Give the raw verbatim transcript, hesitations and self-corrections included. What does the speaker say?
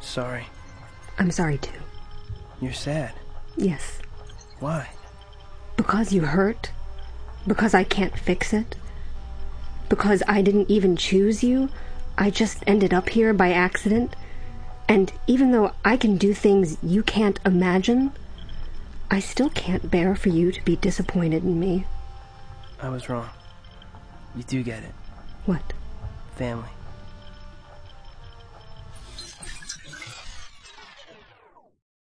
Sorry. I'm sorry, too. You're sad? Yes. Why? Because you hurt? Because I can't fix it? Because I didn't even choose you? I just ended up here by accident? And even though I can do things you can't imagine, I still can't bear for you to be disappointed in me. I was wrong. You do get it. What? Family.